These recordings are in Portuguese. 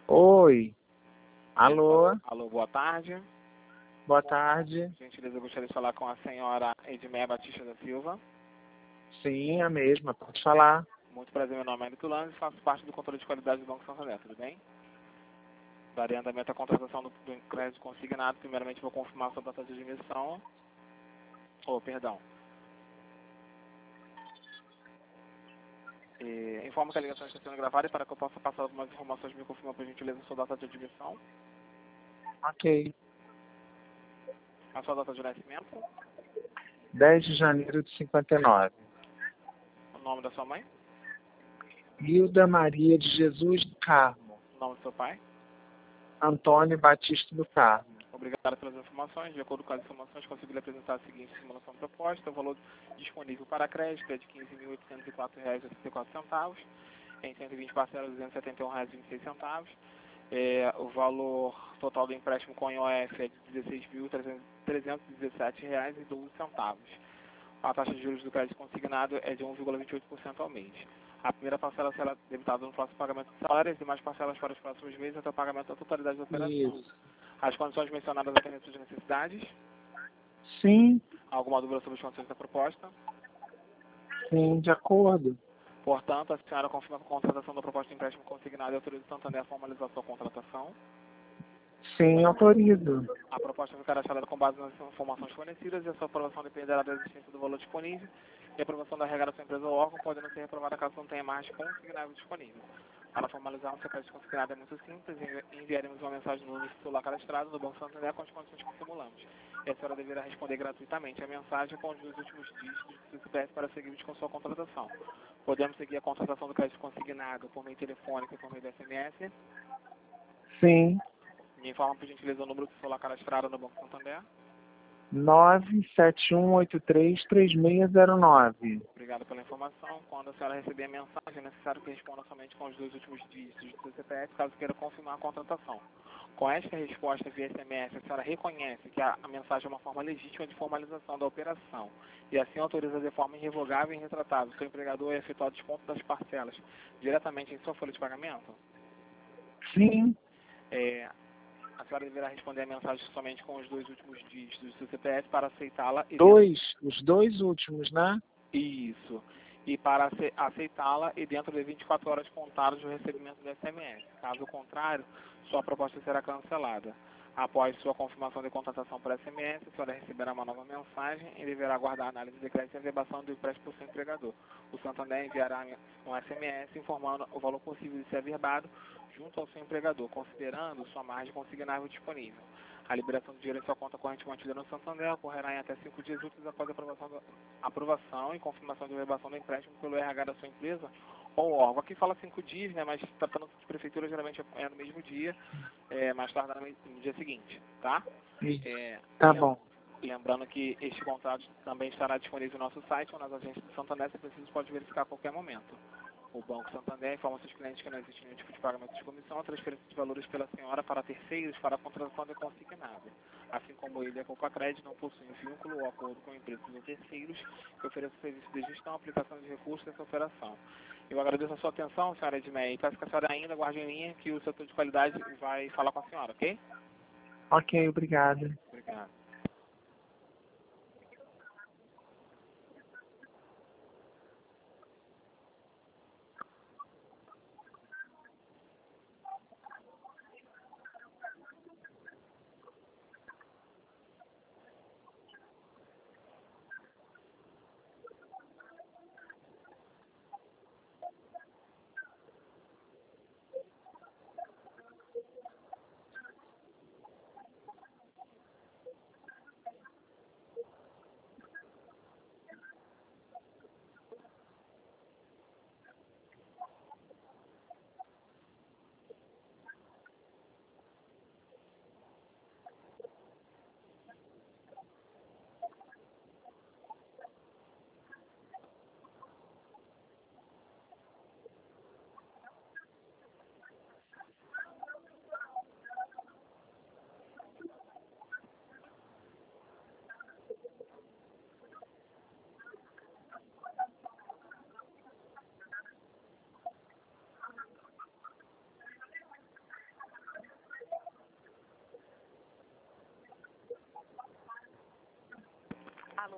Oi. Alô, Alô, boa tarde. boa tarde. Gentileza, eu gostaria de falar com a senhora Edmeia Batista da Silva. Sim, a mesma, pode falar. Muito prazer, meu nome é Elito Lange e faço parte do controle de qualidade do Banco Santander, tudo bem? Darei andamento à contratação do crédito consignado. Primeiramente, vou confirmar sua data de admissão. Perdão. Informo que a ligação está sendo gravada e para que eu possa passar algumas informações, me confirma, por gentileza, sua data de admissão. Ok. A sua data de nascimento. 10 de janeiro de 59. O nome da sua mãe. Hilda Maria de Jesus do Carmo. O nome do seu pai. Antônio Batista do Carmo. Obrigado pelas informações. De acordo com as informações, consegui lhe apresentar a seguinte simulação proposta. O valor disponível para crédito é de R$ 15.804,84, em 120 parcelas, R$ 271,26. O valor total do empréstimo com IOF é de R$ 16.317,12. A taxa de juros do crédito consignado é de 1,28% ao mês. A primeira parcela será debitada no próximo pagamento de salário e as demais parcelas para os próximos meses até o pagamento da totalidade da operação. Isso. As condições mencionadas atendem suas necessidades? Sim, Alguma dúvida sobre as condições da proposta? sim, de acordo. Portanto, a senhora confirma que a contratação da proposta de empréstimo consignado e autoriza o Santander a formalizar sua contratação. Sim, autorizo. A proposta ficará instalada com base nas informações fornecidas e a sua aprovação dependerá da existência do valor disponível e a aprovação da regra da sua empresa ou órgão pode não ser reprovada caso não tenha mais consignável disponível. Para formalizar um crédito consignado é muito simples, enviaremos uma mensagem no número celular cadastrado no Banco Santander com as condições que simulamos. E a senhora deverá responder gratuitamente a mensagem com os dois últimos dígitos do seu CPF para seguirmos com sua contratação. Podemos seguir a contratação do crédito consignado por meio telefônico e por meio do SMS. Sim. Me informa, por gentileza, o número do celular cadastrado no Banco Santander. 971833609. Obrigado pela informação. Quando a senhora receber a mensagem, é necessário que responda somente com os dois últimos dígitos do seu CPF, caso queira confirmar a contratação. Com esta resposta via SMS, a senhora reconhece que a mensagem é uma forma legítima de formalização da operação e assim autoriza de forma irrevogável e irretratável o seu empregador a efetuar desconto das parcelas diretamente em sua folha de pagamento? Sim. A senhora deverá responder a mensagem somente com os dois últimos dígitos do seu CPF para aceitá-la. Os dois últimos, né? Isso. E para aceitá-la e dentro de 24 horas contadas do recebimento do SMS. Caso contrário, sua proposta será cancelada. Após sua confirmação de contratação por SMS, a senhora receberá uma nova mensagem e deverá aguardar a análise de crédito e averbação do empréstimo por seu empregador. O Santander enviará um SMS informando o valor possível de ser averbado junto ao seu empregador, considerando sua margem consignável disponível. A liberação do dinheiro em sua conta corrente mantida no Santander ocorrerá em até 5 dias úteis após a aprovação e confirmação de averbação do empréstimo pelo RH da sua empresa ou órgão. Aqui fala 5 dias, né, mas tratando de prefeitura geralmente é no mesmo dia, mais tarde no dia seguinte, tá? Tá bom. Lembrando que este contrato também estará disponível no nosso site ou nas agências do Santander, se preciso pode verificar a qualquer momento. O Banco Santander informa seus clientes que não existe nenhum tipo de pagamento de comissão ou transferência de valores pela senhora para terceiros para a contratação de consignado. Assim como ele e a Cocacred não possuem vínculo ou acordo com empresas ou terceiros que ofereçam serviço de gestão, aplicação de recursos nessa operação. Eu agradeço a sua atenção, senhora Edmeia, e peço que a senhora ainda guarde em linha que o setor de qualidade vai falar com a senhora, ok? Ok, obrigado. Obrigado.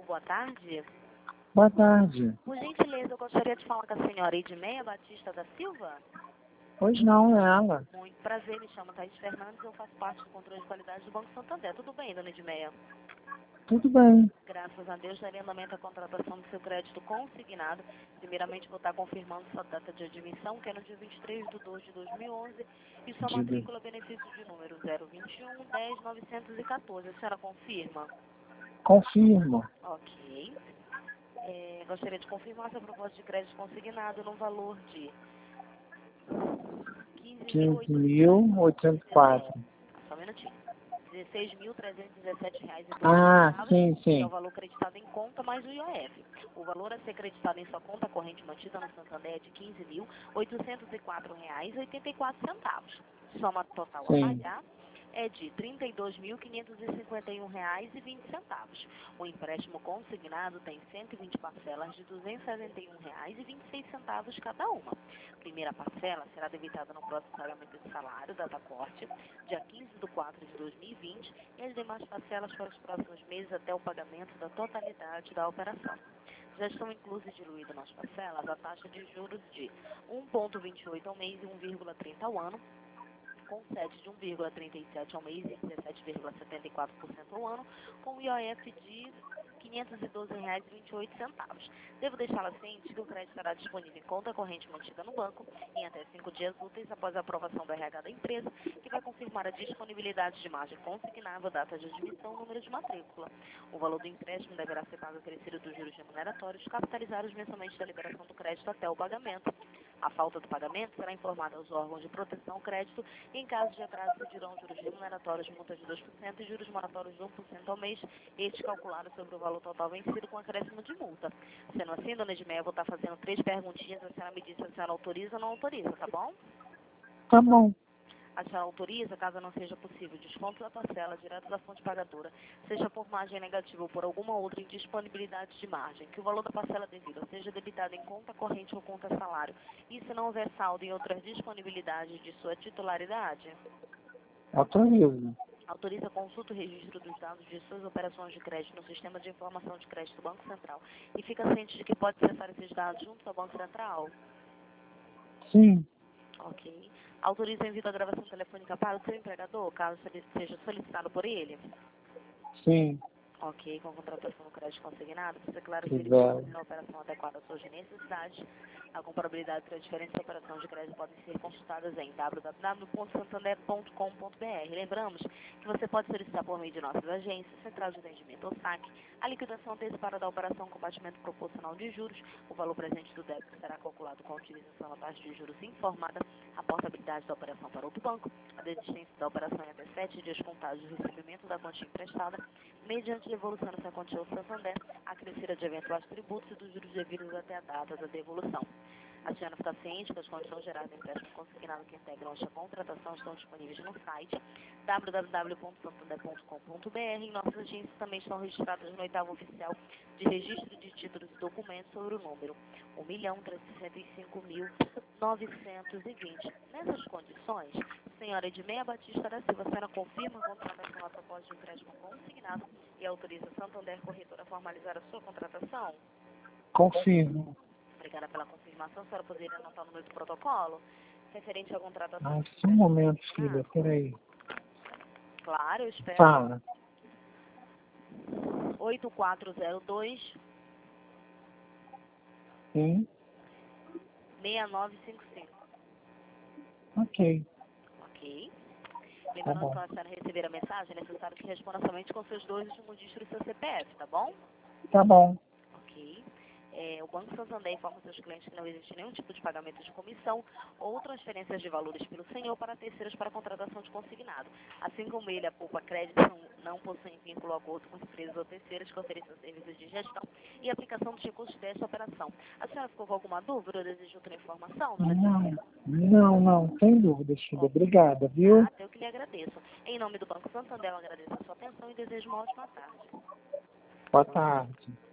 boa tarde. Boa tarde. Por gentileza, eu gostaria de falar com a senhora Edmeia Batista da Silva. Pois não, é ela. Muito prazer, me chamo Thaís Fernandes, eu faço parte do controle de qualidade do Banco Santander. Tudo bem, dona Edmeia? Tudo bem. Graças a Deus, darei andamento à contratação do seu crédito consignado. Primeiramente, vou estar confirmando sua data de admissão, que é no dia 23/2/2011, e sua matrícula benefício de número 021-10-914. A senhora confirma? Confirmo. Ok. Gostaria de confirmar sua proposta de crédito consignado no valor de 15.804. Só um minutinho. R$ 16.317,12. Ah, sim, Que é sim. o valor creditado em conta mais o IOF. O valor a ser creditado em sua conta corrente mantida no Santander é de R$ 15.804,84. Soma total a pagar é de R$ 32.551,20. O empréstimo consignado tem 120 parcelas de R$ 271,26 cada uma. Primeira parcela será debitada no próximo pagamento de salário, data corte, dia 15/4/2020, e as demais parcelas para os próximos meses até o pagamento da totalidade da operação. Já estão inclusas e diluídas nas parcelas a taxa de juros de 1,28 ao mês e 1,30 ao ano, com sede de 1,37 ao mês e 17,74% ao ano, com o IOF de R$ 512,28. Devo deixá-la ciente que o crédito estará disponível em conta corrente mantida no banco em até 5 dias úteis após a aprovação do RH da empresa, que vai confirmar a disponibilidade de margem consignável, data de admissão, número de matrícula. O valor do empréstimo deverá ser pago acrescido dos juros remuneratórios, capitalizados mensalmente da liberação do crédito até o pagamento. A falta do pagamento será informada aos órgãos de proteção ao crédito e, em caso de atraso, pedirão juros remuneratórios de multa de 2% e juros moratórios de 1% ao mês, estes calculados sobre o valor total vencido com acréscimo de multa. Sendo assim, dona Edmeia, eu vou estar fazendo 3 perguntinhas, a senhora me diz se a senhora autoriza ou não autoriza, tá bom? Tá bom. A senhora autoriza, caso não seja possível, desconto da parcela direto da fonte pagadora, seja por margem negativa ou por alguma outra indisponibilidade de margem, que o valor da parcela devida seja debitado em conta corrente ou conta salário, e se não houver saldo em outras disponibilidades de sua titularidade? Autorizo. Autoriza a consulta e registro dos dados de suas operações de crédito no Sistema de Informação de Crédito do Banco Central e fica ciente de que pode acessar esses dados junto ao Banco Central? Sim. Ok. Autoriza o envio da gravação telefônica para o seu empregador, caso seja solicitado por ele? Sim. Ok. Com a contratação do crédito consignado, você, claro, Que verifica belo. se a operação adequada às suas necessidades. A comparabilidade para diferentes operações de crédito podem ser consultadas em www.santander.com.br. Lembramos que você pode solicitar por meio de nossas agências, Central de Atendimento ou SAC, a liquidação antecipada da operação com batimento proporcional de juros. O valor presente do débito será calculado com a utilização da taxa de juros informada, a portabilidade da operação para outro banco, a desistência da operação em até 7 dias contados do recebimento da quantia emprestada, mediante devolução dessa quantia ao Santander, acrescida de eventuais tributos e dos juros devidos até a data da devolução. A senhora está ciente que as condições gerais do empréstimo consignado que integram esta contratação estão disponíveis no site www.santander.com.br e nossas agências também estão registradas no 8º oficial de registro de títulos e documentos sobre o número 1.365.920. Nessas condições, senhora Edmeia Batista da Silva, a senhora confirma a contratação à proposta de empréstimo consignado e autoriza a Santander Corretora a formalizar a sua contratação? Confirmo. Obrigada pela confirmação. A senhora poderia anotar o número do protocolo referente à contratação? Ah, só um momento, filha. Peraí. Claro, eu espero. Fala. 8402 Sim. 6955. Ok. Ok. Tá Lembrando bom. que quando a senhora receber a mensagem, é necessário que responda somente com seus 2 últimos dígitos e seu CPF, tá bom? Tá bom. Ok. O Banco Santander informa seus clientes que não existe nenhum tipo de pagamento de comissão ou transferências de valores pelo senhor para terceiros para contratação de consignado. Assim como ele, a Poupa Crédito não possuem vínculo ou acordo com empresas ou terceiras que ofereçam serviços de gestão e aplicação dos recursos desta operação. A senhora ficou com alguma dúvida ou deseja outra informação, dona Edmeia? Não. Sem dúvida, filha. Obrigada, viu? Eu que lhe agradeço. Em nome do Banco Santander, eu agradeço a sua atenção e desejo uma ótima tarde. Boa tarde.